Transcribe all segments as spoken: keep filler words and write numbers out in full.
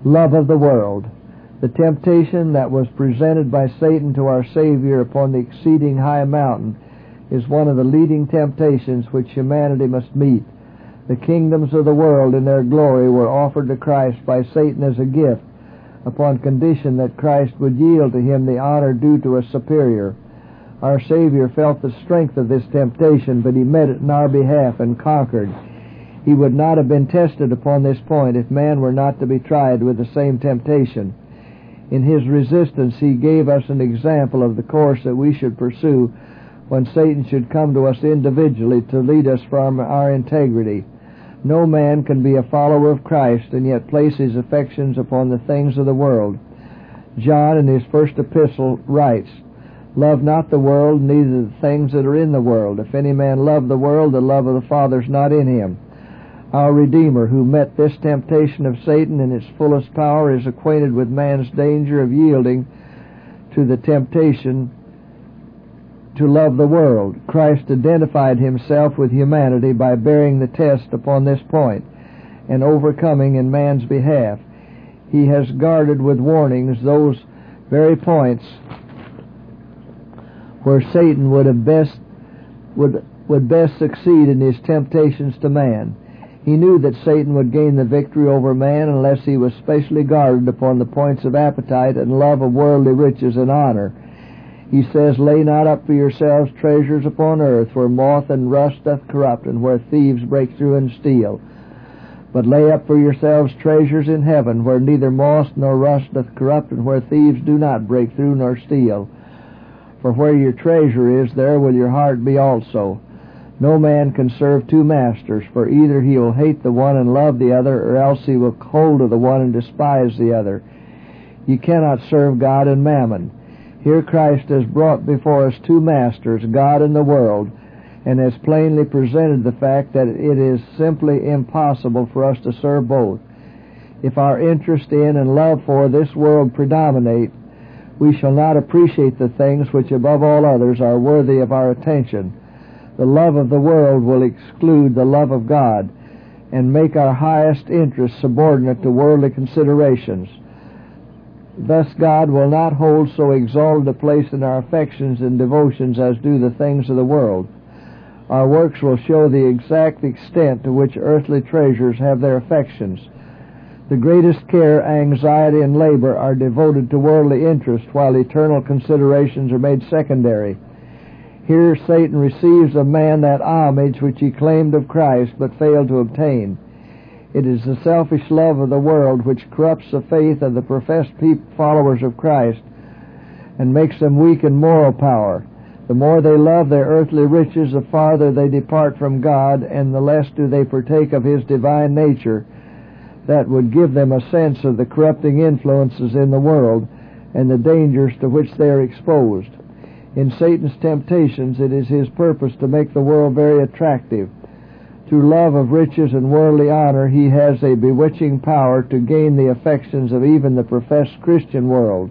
Love of the world. The temptation that was presented by Satan to our Savior upon the exceeding high mountain is one of the leading temptations which humanity must meet. The kingdoms of the world in their glory were offered to Christ by Satan as a gift, upon condition that Christ would yield to him the honor due to a superior. Our Savior felt the strength of this temptation, but he met it in our behalf and conquered. He would not have been tested upon this point if man were not to be tried with the same temptation. In his resistance, he gave us an example of the course that we should pursue when Satan should come to us individually to lead us from our integrity. No man can be a follower of Christ and yet place his affections upon the things of the world. John, in his first epistle, writes, "Love not the world, neither the things that are in the world. If any man love the world, the love of the Father is not in him." Our Redeemer, who met this temptation of Satan in its fullest power, is acquainted with man's danger of yielding to the temptation to love the world. Christ identified himself with humanity by bearing the test upon this point and overcoming in man's behalf. He has guarded with warnings those very points where Satan would have best would would best succeed in his temptations to man. He knew that Satan would gain the victory over man unless he was specially guarded upon the points of appetite and love of worldly riches and honor. He says, "Lay not up for yourselves treasures upon earth, where moth and rust doth corrupt, and where thieves break through and steal. But lay up for yourselves treasures in heaven, where neither moth nor rust doth corrupt, and where thieves do not break through nor steal. For where your treasure is, there will your heart be also. No man can serve two masters, for either he will hate the one and love the other, or else he will hold to the one and despise the other. You cannot serve God and mammon." Here Christ has brought before us two masters, God and the world, and has plainly presented the fact that it is simply impossible for us to serve both. If our interest in and love for this world predominate, we shall not appreciate the things which above all others are worthy of our attention. The love of the world will exclude the love of God and make our highest interests subordinate to worldly considerations. Thus God will not hold so exalted a place in our affections and devotions as do the things of the world. Our works will show the exact extent to which earthly treasures have their affections. The greatest care, anxiety, and labor are devoted to worldly interest, while eternal considerations are made secondary. Here Satan receives of man that homage which he claimed of Christ but failed to obtain. It is the selfish love of the world which corrupts the faith of the professed followers of Christ and makes them weak in moral power. The more they love their earthly riches, the farther they depart from God, and the less do they partake of His divine nature that would give them a sense of the corrupting influences in the world and the dangers to which they are exposed. In Satan's temptations, it is his purpose to make the world very attractive. Through love of riches and worldly honor, he has a bewitching power to gain the affections of even the professed Christian world.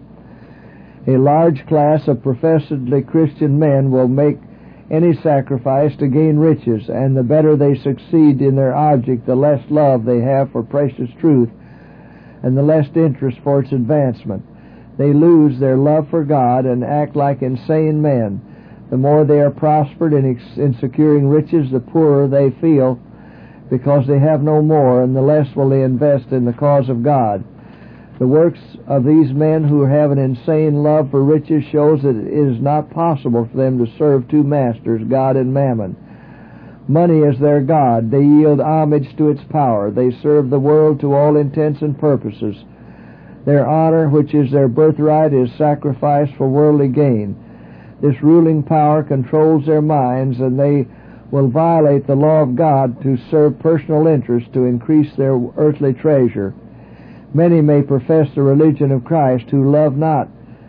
A large class of professedly Christian men will make any sacrifice to gain riches, and the better they succeed in their object, the less love they have for precious truth, and the less interest for its advancement. They lose their love for God and act like insane men. The more they are prospered in, ex- in securing riches, the poorer they feel because they have no more, and the less will they invest in the cause of God. The works of these men who have an insane love for riches shows that it is not possible for them to serve two masters, God and mammon. Money is their God. They yield homage to its power. They serve the world to all intents and purposes. Their honor, which is their birthright, is sacrificed for worldly gain. This ruling power controls their minds, and they will violate the law of God to serve personal interest to increase their earthly treasure. Many may profess the religion of Christ who love not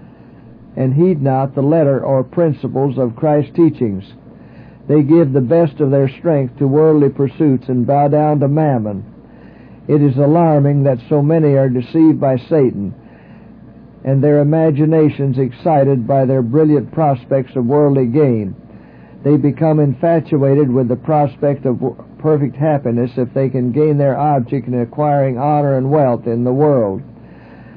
and heed not the letter or principles of Christ's teachings. They give the best of their strength to worldly pursuits and bow down to mammon. It is alarming that so many are deceived by Satan, and their imaginations excited by their brilliant prospects of worldly gain. They become infatuated with the prospect of perfect happiness if they can gain their object in acquiring honor and wealth in the world.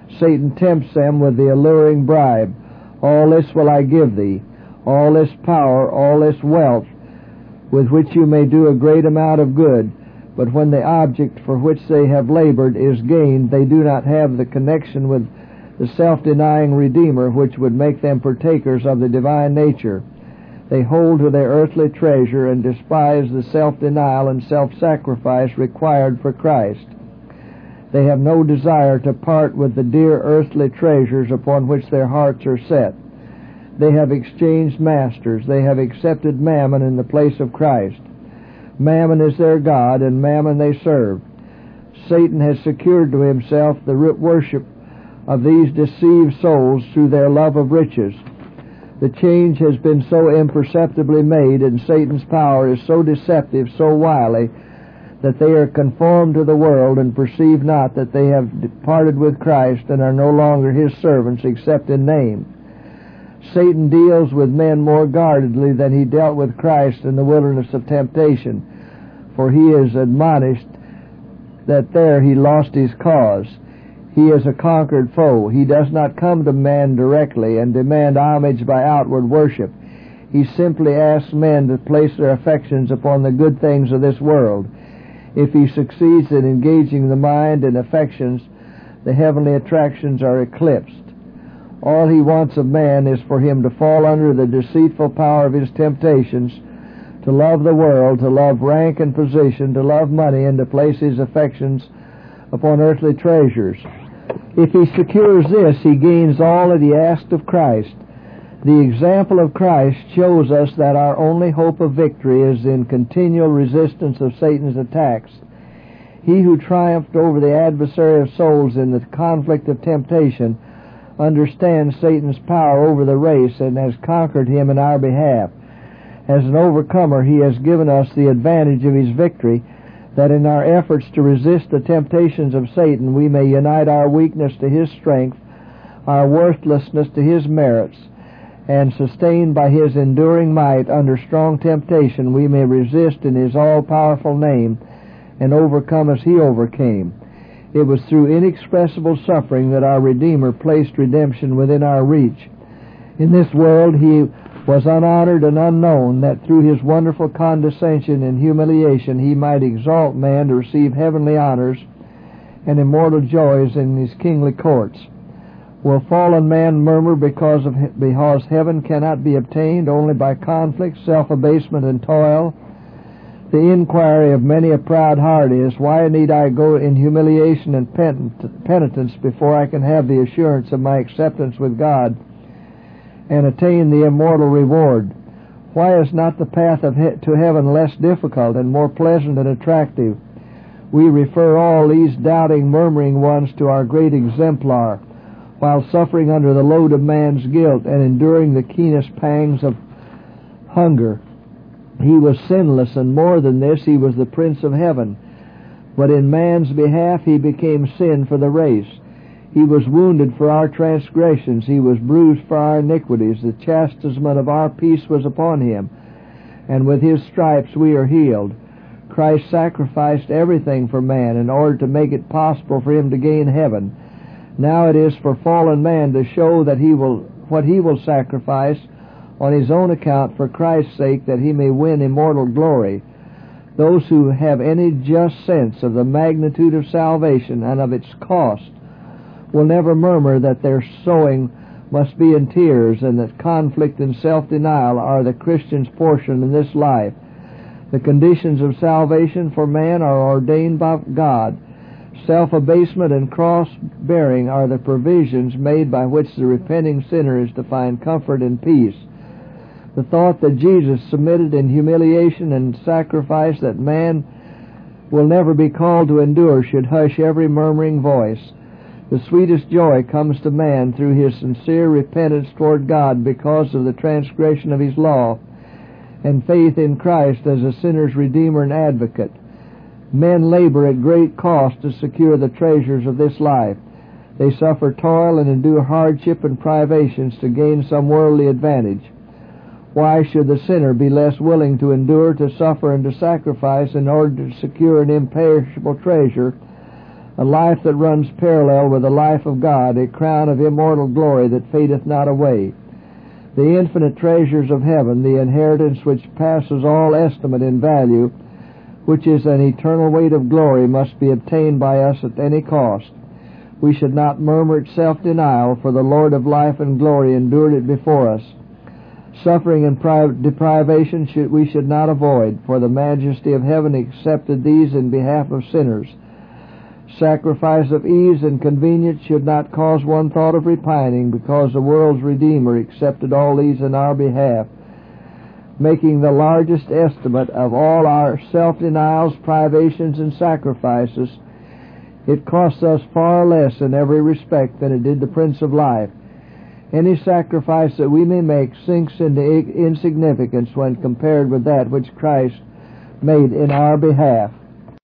Satan tempts them with the alluring bribe, "All this will I give thee, all this power, all this wealth, with which you may do a great amount of good." But when the object for which they have labored is gained, they do not have the connection with the self-denying Redeemer which would make them partakers of the divine nature. They hold to their earthly treasure and despise the self-denial and self-sacrifice required for Christ. They have no desire to part with the dear earthly treasures upon which their hearts are set. They have exchanged masters. They have accepted mammon in the place of Christ. Mammon is their God, and mammon they serve. Satan has secured to himself the worship of these deceived souls through their love of riches. The change has been so imperceptibly made, and Satan's power is so deceptive, so wily, that they are conformed to the world and perceive not that they have departed with Christ and are no longer his servants except in name. Satan deals with men more guardedly than he dealt with Christ in the wilderness of temptation, for he is admonished that there he lost his cause. He is a conquered foe. He does not come to man directly and demand homage by outward worship. He simply asks men to place their affections upon the good things of this world. If he succeeds in engaging the mind and affections, the heavenly attractions are eclipsed. All he wants of man is for him to fall under the deceitful power of his temptations, to love the world, to love rank and position, to love money, and to place his affections upon earthly treasures. If he secures this, he gains all that he asked of Christ. The example of Christ shows us that our only hope of victory is in continual resistance of Satan's attacks. He who triumphed over the adversary of souls in the conflict of temptation understands Satan's power over the race and has conquered him in our behalf. As an overcomer, he has given us the advantage of his victory, that in our efforts to resist the temptations of Satan we may unite our weakness to his strength, our worthlessness to his merits, and sustained by his enduring might under strong temptation we may resist in his all-powerful name and overcome as he overcame. It was through inexpressible suffering that our Redeemer placed redemption within our reach. In this world he was unhonored and unknown, that through his wonderful condescension and humiliation he might exalt man to receive heavenly honors and immortal joys in his kingly courts. Will fallen man murmur because of because heaven cannot be obtained only by conflict, self-abasement, and toil? The inquiry of many a proud heart is, why need I go in humiliation and penitence before I can have the assurance of my acceptance with God and attain the immortal reward? Why is not the path of he- to heaven less difficult and more pleasant and attractive? We refer all these doubting, murmuring ones to our great exemplar. While suffering under the load of man's guilt and enduring the keenest pangs of hunger, he was sinless, and more than this, he was the Prince of Heaven. But in man's behalf he became sin for the race. He was wounded for our transgressions, he was bruised for our iniquities. The chastisement of our peace was upon him, and with his stripes we are healed. Christ sacrificed everything for man in order to make it possible for him to gain heaven. Now it is for fallen man to show that he will what he will sacrifice on his own account for Christ's sake, that he may win immortal glory. Those who have any just sense of the magnitude of salvation and of its cost will never murmur that their sowing must be in tears, and that conflict and self-denial are the Christian's portion in this life. The conditions of salvation for man are ordained by God. Self-abasement and cross-bearing are the provisions made by which the repenting sinner is to find comfort and peace. The thought that Jesus submitted in humiliation and sacrifice that man will never be called to endure should hush every murmuring voice. The sweetest joy comes to man through his sincere repentance toward God because of the transgression of his law, and faith in Christ as a sinner's Redeemer and Advocate. Men labor at great cost to secure the treasures of this life. They suffer toil and endure hardship and privations to gain some worldly advantage. Why should the sinner be less willing to endure, to suffer, and to sacrifice in order to secure an imperishable treasure a life that runs parallel with the life of God, a crown of immortal glory that fadeth not away. The infinite treasures of heaven, the inheritance which passes all estimate in value, which is an eternal weight of glory, must be obtained by us at any cost. We should not murmur at self-denial, for the Lord of life and glory endured it before us. Suffering and pri- deprivation should, we should not avoid, for the majesty of heaven accepted these in behalf of sinners. Sacrifice of ease and convenience should not cause one thought of repining, because the world's Redeemer accepted all these in our behalf, making the largest estimate of all our self-denials, privations, and sacrifices. It costs us far less in every respect than it did the Prince of Life. Any sacrifice that we may make sinks into insignificance when compared with that which Christ made in our behalf.